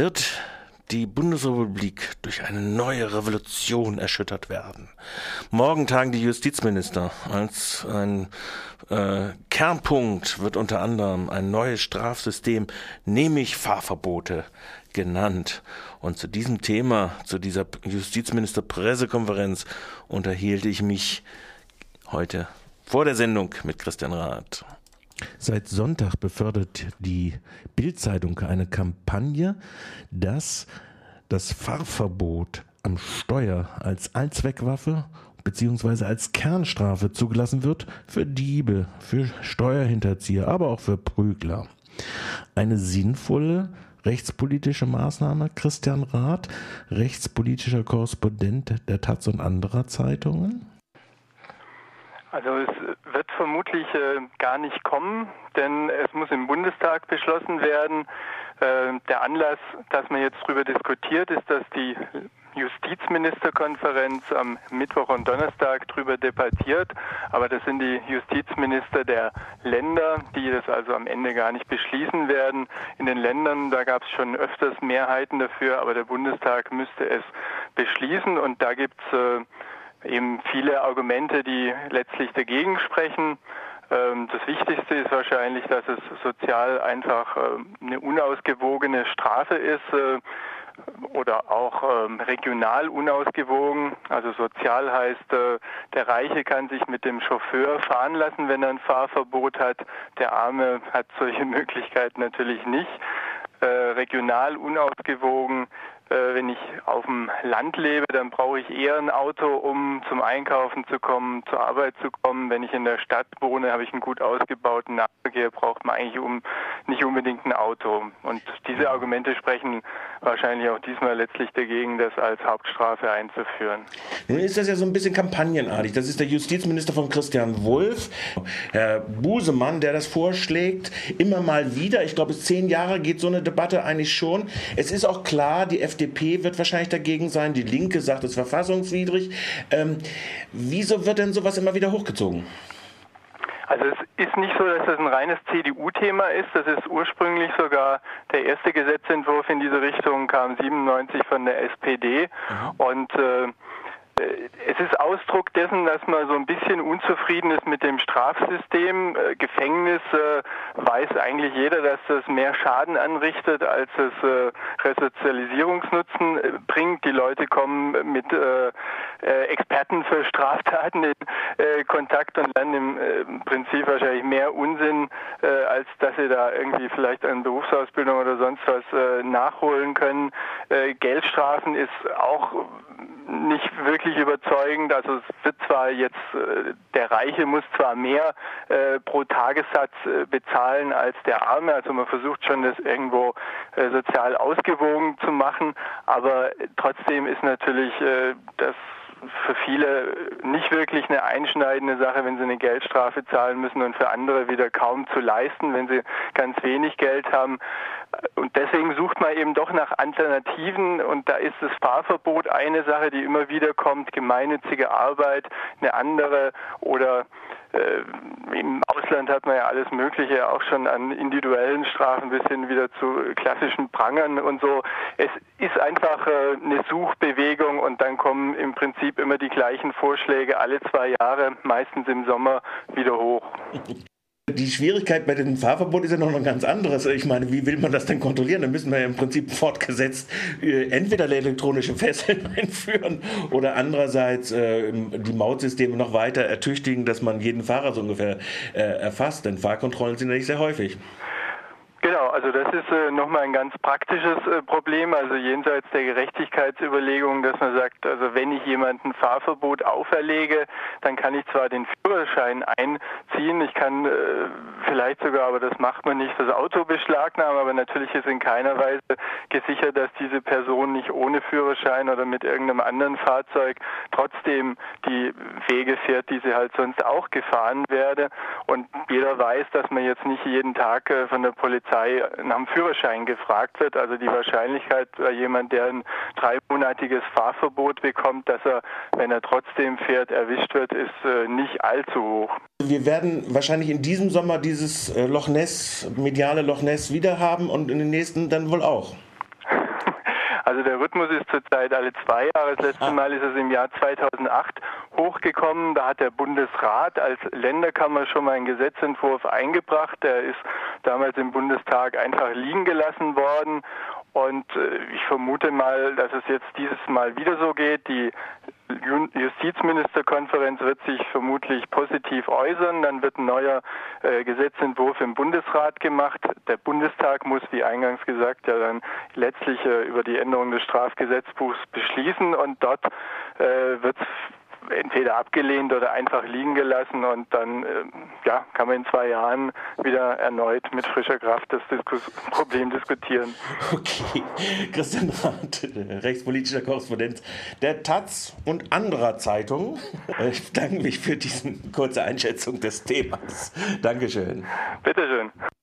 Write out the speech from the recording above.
wird die Bundesrepublik durch eine neue Revolution erschüttert werden. Morgen tagen die Justizminister. Als ein Kernpunkt wird unter anderem ein neues Strafsystem, nämlich Fahrverbote, genannt. Und zu diesem Thema, zu dieser Justizminister-Pressekonferenz unterhielt ich mich heute vor der Sendung mit Christian Rath. Seit Sonntag befördert die Bild-Zeitung eine Kampagne, dass das Fahrverbot am Steuer als Allzweckwaffe bzw. als Kernstrafe zugelassen wird für Diebe, für Steuerhinterzieher, aber auch für Prügler. Eine sinnvolle rechtspolitische Maßnahme, Christian Rath, rechtspolitischer Korrespondent der taz und anderer Zeitungen? Also es wird vermutlich gar nicht kommen, denn es muss im Bundestag beschlossen werden. Der Anlass, dass man jetzt darüber diskutiert, ist, dass die Justizministerkonferenz am Mittwoch und Donnerstag darüber debattiert. Aber das sind die Justizminister der Länder, die das also am Ende gar nicht beschließen werden. In den Ländern, da gab es schon öfters Mehrheiten dafür, aber der Bundestag müsste es beschließen. Und da gibt es eben viele Argumente, die letztlich dagegen sprechen. Das Wichtigste ist wahrscheinlich, dass es sozial einfach eine unausgewogene Strafe ist oder auch regional unausgewogen. Also sozial heißt, der Reiche kann sich mit dem Chauffeur fahren lassen, wenn er ein Fahrverbot hat. Der Arme hat solche Möglichkeiten natürlich nicht. Regional unausgewogen. Wenn ich auf dem Land lebe, dann brauche ich eher ein Auto, um zum Einkaufen zu kommen, zur Arbeit zu kommen. Wenn ich in der Stadt wohne, habe ich einen gut ausgebauten Nahverkehr, braucht man eigentlich nicht unbedingt ein Auto. Und diese Argumente sprechen wahrscheinlich auch diesmal letztlich dagegen, das als Hauptstrafe einzuführen. Nun ist das ja so ein bisschen kampagnenartig. Das ist der Justizminister von Christian Wulff, Herr Busemann, der das vorschlägt. Immer mal wieder, ich glaube, 10 Jahre geht so eine Debatte eigentlich schon. Es ist auch klar, die FDP wird wahrscheinlich dagegen sein. Die Linke sagt, es ist verfassungswidrig. Wieso wird denn sowas immer wieder hochgezogen? Also es ist nicht so, dass das ein reines CDU-Thema ist. Das ist ursprünglich sogar der erste Gesetzentwurf in diese Richtung, kam 97 von der SPD. Und es ist Ausdruck dessen, dass man so ein bisschen unzufrieden ist mit dem Strafsystem. Gefängnis weiß eigentlich jeder, dass das mehr Schaden anrichtet, als es Resozialisierungsnutzen bringt. Die Leute kommen mit Experten für Straftaten in Kontakt und lernen im Prinzip wahrscheinlich mehr Unsinn, als dass sie da irgendwie vielleicht eine Berufsausbildung oder sonst was nachholen können. Geldstrafen ist auch nicht wirklich überzeugend. Also es wird zwar jetzt, der Reiche muss zwar mehr pro Tagessatz bezahlen als der Arme, also man versucht schon, das irgendwo sozial ausgewogen zu machen, aber trotzdem ist natürlich das für viele nicht wirklich eine einschneidende Sache, wenn sie eine Geldstrafe zahlen müssen und für andere wieder kaum zu leisten, wenn sie ganz wenig Geld haben. Und deswegen sucht man eben doch nach Alternativen und da ist das Fahrverbot eine Sache, die immer wieder kommt, gemeinnützige Arbeit eine andere oder im Ausland hat man ja alles Mögliche auch schon an individuellen Strafen bis hin wieder zu klassischen Prangern und so. Es ist einfach eine Suchbewegung und dann kommen im Prinzip immer die gleichen Vorschläge alle 2 Jahre, meistens im Sommer, wieder hoch. Die Schwierigkeit bei dem Fahrverbot ist ja noch ein ganz anderes. Ich meine, wie will man das denn kontrollieren? Da müssen wir ja im Prinzip fortgesetzt entweder elektronische Fesseln einführen oder andererseits die Mautsysteme noch weiter ertüchtigen, dass man jeden Fahrer so ungefähr erfasst. Denn Fahrkontrollen sind ja nicht sehr häufig. Genau, also das ist nochmal ein ganz praktisches Problem, also jenseits der Gerechtigkeitsüberlegung, dass man sagt, also wenn ich jemandem Fahrverbot auferlege, dann kann ich zwar den Führerschein einziehen, ich kann vielleicht sogar, aber das macht man nicht, das Auto beschlagnahmen, aber natürlich ist in keiner Weise gesichert, dass diese Person nicht ohne Führerschein oder mit irgendeinem anderen Fahrzeug trotzdem die Wege fährt, die sie halt sonst auch gefahren werde. Und jeder weiß, dass man jetzt nicht jeden Tag von der Polizei nach dem Führerschein gefragt wird. Also die Wahrscheinlichkeit bei jemand, der ein 3-monatiges Fahrverbot bekommt, dass er, wenn er trotzdem fährt, erwischt wird, ist nicht allzu hoch. Wir werden wahrscheinlich in diesem Sommer dieses mediale Loch Ness wieder haben und in den nächsten dann wohl auch. Also der Rhythmus ist zurzeit alle 2 Jahre. Das letzte Mal ist es im Jahr 2008 hochgekommen. Da hat der Bundesrat als Länderkammer schon mal einen Gesetzentwurf eingebracht. Der ist damals im Bundestag einfach liegen gelassen worden. Und ich vermute mal, dass es jetzt dieses Mal wieder so geht. Die Justizministerkonferenz wird sich vermutlich positiv äußern. Dann wird ein neuer Gesetzentwurf im Bundesrat gemacht. Der Bundestag muss, wie eingangs gesagt, ja dann letztlich über die Änderung des Strafgesetzbuchs beschließen. Und dort wird entweder abgelehnt oder einfach liegen gelassen und dann kann man in 2 Jahren wieder erneut mit frischer Kraft das Problem diskutieren. Okay, Christian Rath, rechtspolitischer Korrespondent der taz und anderer Zeitungen. Ich bedanke mich für diese kurze Einschätzung des Themas. Dankeschön. Bitteschön.